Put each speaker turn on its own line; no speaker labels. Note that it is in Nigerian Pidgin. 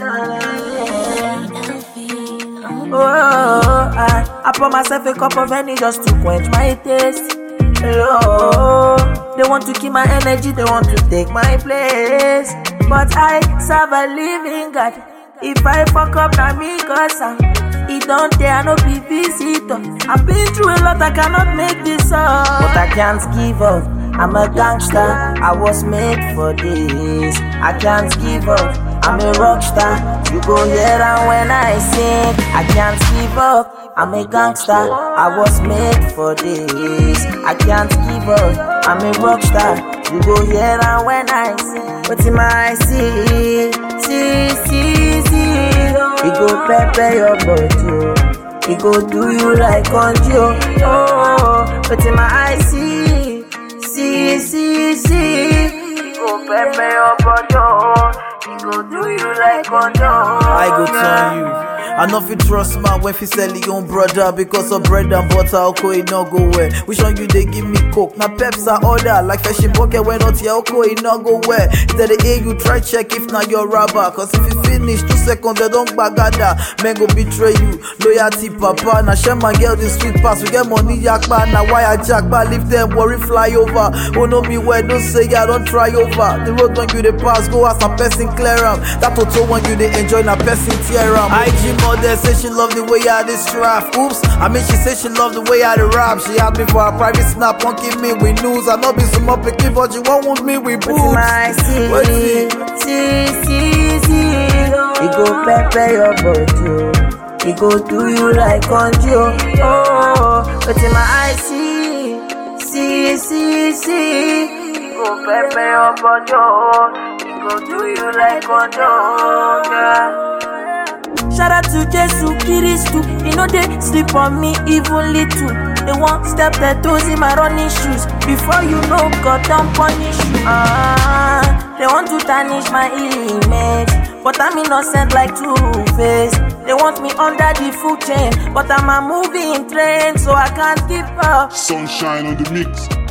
I pour myself a cup of honey just to quench my thirst. Hello, they want to keep my energy, they want to take my place. But I serve a living God. If I fuck up, na me cause it don't dare no be visitor. I've been through a lot, I cannot make this up. But I can't give up, I'm a gangster, I was made for this. I can't give up, I'm a rock star. You go hear and when I sing. I can't give up, I'm a gangster, I was made for this. I can't give up, I'm a rock star. You go hear and when I sing. But in my see. He go prepare your body, he go do you like conjo. Oh, but in my eyes see. He go prepare your body, he go do you like conjo.
I go tell you, I know if you trust man when fi sell your own brother because of bread and butter, oko it no go well. Which one you they give me coke? Now peps are order like fishing bucket when not your oko it no go well. Instead the A you try check if not your rubber, cause if you finish 2 seconds they don't bagada. Men go betray you, loyalty papa. Now share my girl this sweet pass, we get money yakba. Now why I jackba, leave them worry fly over. Oh no me where don't say I don't try over. The road when you they pass, go ask a person clear am. That auto when you they enjoy na person tear am. IG mother say she love the way I dey strap. Oops, I mean she say she love the way I dey rap. She had me for a private snap, won't give me with news. I know be some up picky, but she won't want me with boobs. He go prepare your body, he go do you like conjo. Oh, but in my eyes see. He go prepare your body, he go do you like conjo. Yeah. Shout out to Jesus Christ, you know they sleep on me even little. They won't step their toes in my running shoes. Before you know, God don't punish you. They want to tarnish my image, but I'm innocent like Two-Face. They want me under the food chain, but I'm a moving train, so I can't keep up.
Sunshine on the mix.